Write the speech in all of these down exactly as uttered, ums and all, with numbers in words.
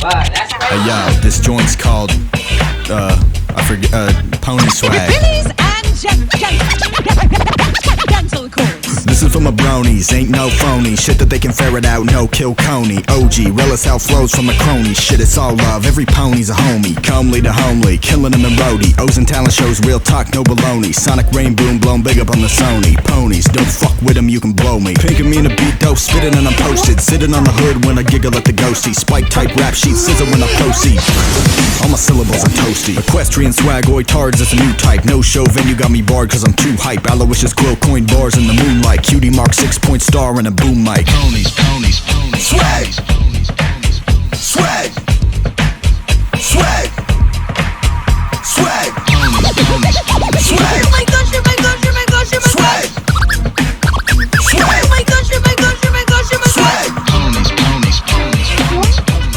Hey yo, this joint's called, uh, I forget, uh, Pony Swag. Ladies and gentle chorus. This is for my bronies, ain't no phony. Shit that they can ferret out, no kill Coney. O G, real as hell flows from the crony. Shit, it's all love, every pony's a homie. Comely to homely, killing them in roadie. O's and talent shows, real talk, no baloney. Sonic rain boom, blown big up on the Sony. Ponies, don't fuck with them, you can blow me. Pinking me in a beat dope, spitting and I'm posted. Sitting on the hood when I giggle at the ghosty. Spike type rap sheet, scissor when I proceed. All my syllables are toasty. Equestrian swagoid tards, that's a new type. No show venue got me barred cause I'm too hype. Aloysius quill coin bars in the moonlight. Cutie mark six point star and a boom mic. Ponies, ponies, ponies. Swag, swag, swag, swag, Ponies, ponies, ponies. swag, Oh my gosh, oh my gosh, oh my gosh, oh my swag, gosh. swag, Oh my gosh, oh my gosh, oh my gosh, oh my gosh. swag. Ponies, ponies, ponies.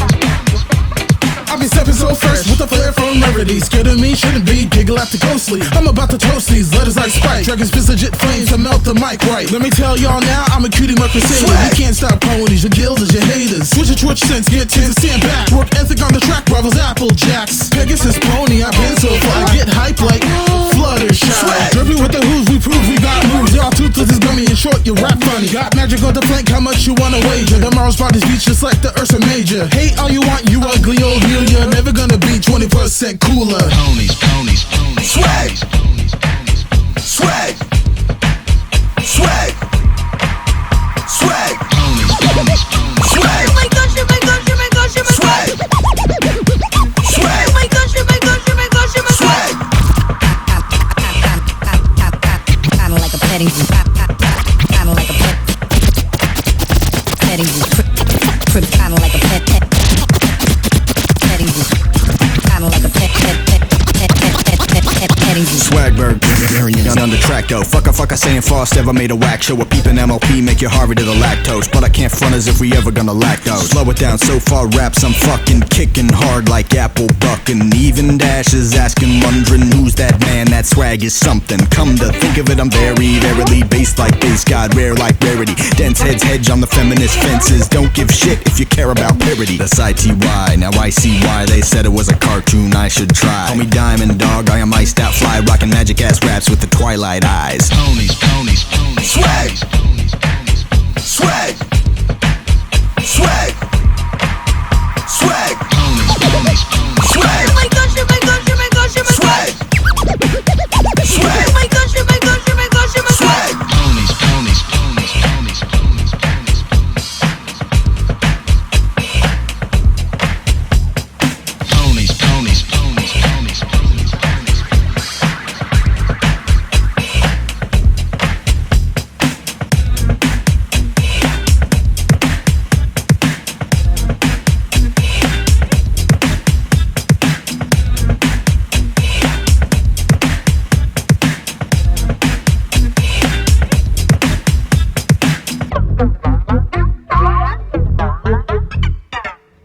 I be stepping so fresh with a flair from Merity. Scared of me, shouldn't be, giggle at the ghostly. I'm about to toast these letters like Sprite. Dragons fist legit flames to melt the mic right. Let me tell y'all now, I'm a cutie mark crusader. Swag. You can't stop ponies, your gills is your haters. Switch your twitch sense, get ten, stand back. Work ethic on the track, rivals Apple Jacks. Pegasus pony, I've been so fly. Get hype like Fluttershy. Swag. Drippy with the who's, we prove we got moves. Y'all toothless is gummy and short, you rap funny. Got magic on the plank, how much you wanna wager? Tomorrow's spot is beach just like the Ursa Major. Hate all you want, you ugly old mule. You're never gonna be twenty percent cooler. Ponies, ponies, ponies. Swag. Ponies, ponies, ponies. Swag, swag, swag, Ponies, ponies, ponies. swag, Oh my gosh, oh my gosh, oh my gosh, oh my swag, gosh. swag, Oh my gosh, oh my gosh, oh my gosh, oh my gosh. swag. Kinda like a petting zoo. Kinda like a pet. Petting zoo. Kinda like a pet. pet. Petting zoo. Kinda like a pet. Pet. Pet. Pet. Pet. Pet. Pet. Petting zoo. Swagberg, variant on the track though. Fuck a fuck I saying Frost ever made a whack show. A peeping M L P make you Harvey to the lactose. But I can't front as if we ever gonna lack those. Slow it down so far raps I'm fucking kicking hard like apple bucking. Even Dash is asking wondering who's that man. That swag is something. Come to think of it I'm very verily based like bass god, rare like rarity. Dense heads hedge on the feminist fences. Don't give shit if you care about parody. That's I T Y, now I see why they said it was a cartoon I should try. Call me Diamond Dog, I am iced out fly, rocking magic ass raps with the twilight eyes. Ponies, ponies, ponies. Swag. Ponies, ponies, ponies. Swag, swag,